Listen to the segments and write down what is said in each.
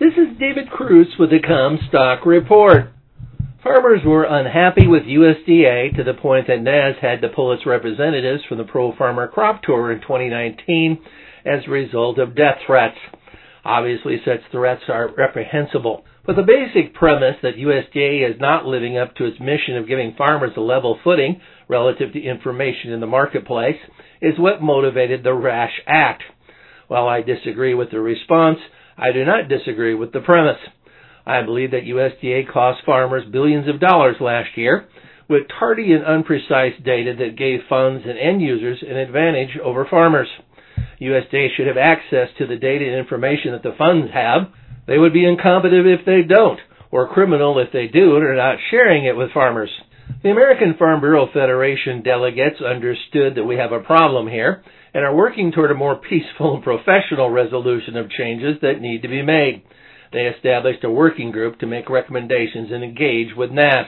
This is David Cruz with the Comstock Report. Farmers were unhappy with USDA to the point that NASS had to pull its representatives from the Pro-Farmer Crop Tour in 2019 as a result of death threats. Obviously, such threats are reprehensible. But the basic premise that USDA is not living up to its mission of giving farmers a level footing relative to information in the marketplace is what motivated the rash act. While I disagree with the response, I do not disagree with the premise. I believe that USDA cost farmers billions of dollars last year with tardy and unprecise data that gave funds and end users an advantage over farmers. USDA should have access to the data and information that the funds have. They would be incompetent if they don't, or criminal if they do and are not sharing it with farmers. The American Farm Bureau Federation delegates understood that we have a problem here and are working toward a more peaceful and professional resolution of changes that need to be made. They established a working group to make recommendations and engage with NASS.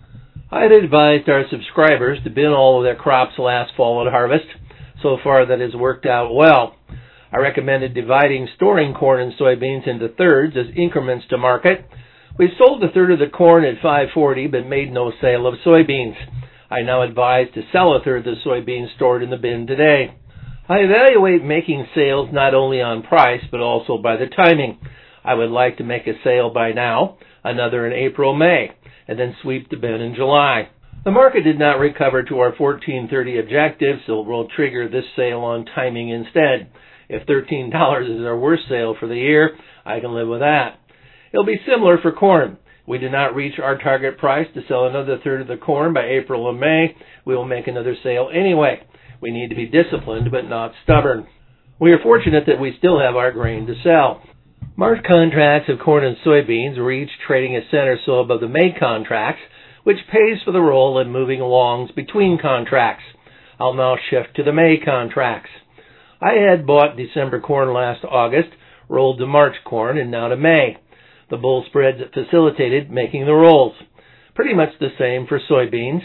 I had advised our subscribers to bin all of their crops last fall at harvest. So far that has worked out well. I recommended dividing storing corn and soybeans into thirds as increments to market. We sold a third of the corn at $5.40 but made no sale of soybeans. I now advise to sell a third of the soybeans stored in the bin today. I evaluate making sales not only on price but also by the timing. I would like to make a sale by now, another in April, May, and then sweep the bin in July. The market did not recover to our 1430 objective, so we'll trigger this sale on timing instead. If $13 is our worst sale for the year, I can live with that. It'll be similar for corn. We did not reach our target price to sell another third of the corn by April and May. We will make another sale anyway. We need to be disciplined but not stubborn. We are fortunate that we still have our grain to sell. March contracts of corn and soybeans were each trading a cent or so above the May contracts, which pays for the role in moving longs between contracts. I'll now shift to the May contracts. I had bought December corn last August, rolled to March corn, and now to May. The bull spreads facilitated making the rolls. Pretty much the same for soybeans.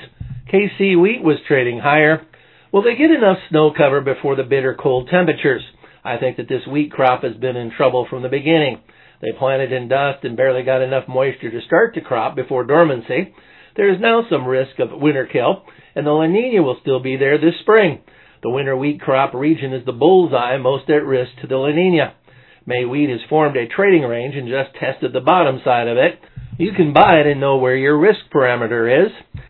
KC wheat was trading higher. Will they get enough snow cover before the bitter cold temperatures? I think that this wheat crop has been in trouble from the beginning. They planted in dust and barely got enough moisture to start the crop before dormancy. There is now some risk of winter kill, and the La Nina will still be there this spring. The winter wheat crop region is the bullseye most at risk to the La Nina. May wheat has formed a trading range and just tested the bottom side of it. You can buy it and know where your risk parameter is.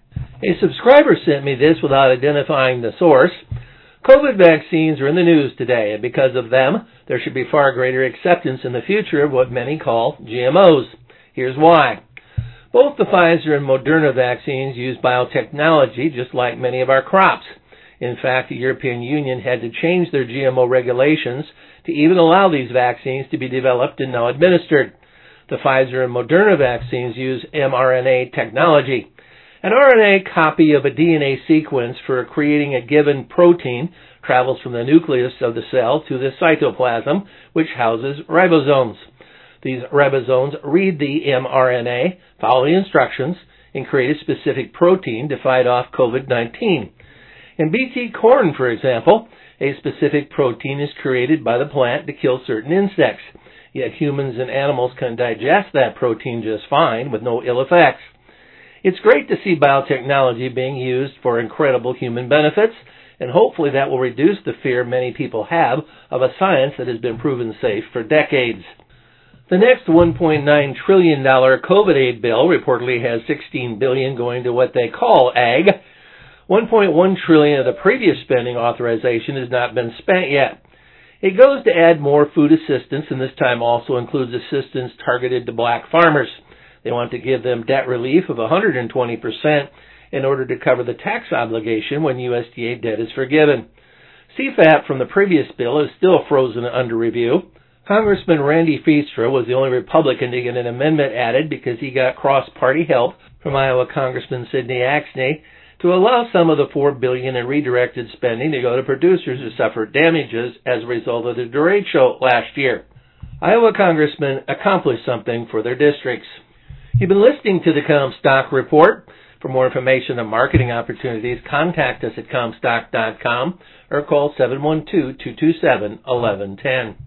A subscriber sent me this without identifying the source. COVID vaccines are in the news today, and because of them, there should be far greater acceptance in the future of what many call GMOs. Here's why. Both the Pfizer and Moderna vaccines use biotechnology just like many of our crops. In fact, the European Union had to change their GMO regulations to even allow these vaccines to be developed and now administered. The Pfizer and Moderna vaccines use mRNA technology. An RNA copy of a DNA sequence for creating a given protein travels from the nucleus of the cell to the cytoplasm, which houses ribosomes. These ribosomes read the mRNA, follow the instructions, and create a specific protein to fight off COVID-19. In BT corn, for example, a specific protein is created by the plant to kill certain insects. Yet humans and animals can digest that protein just fine with no ill effects. It's great to see biotechnology being used for incredible human benefits, and hopefully that will reduce the fear many people have of a science that has been proven safe for decades. The next $1.9 trillion COVID aid bill reportedly has $16 billion going to what they call ag. $1.1 trillion of the previous spending authorization has not been spent yet. It goes to add more food assistance, and this time also includes assistance targeted to black farmers. They want to give them debt relief of 120% in order to cover the tax obligation when USDA debt is forgiven. CFAP from the previous bill is still frozen under review. Congressman Randy Feastra was the only Republican to get an amendment added because he got cross-party help from Iowa Congressman Sidney Axne to allow some of the $4 billion in redirected spending to go to producers who suffered damages as a result of the derecho last year. Iowa congressmen accomplished something for their districts. You've been listening to the Comstock Report. For more information on marketing opportunities, contact us at Comstock.com or call 712-227-1110.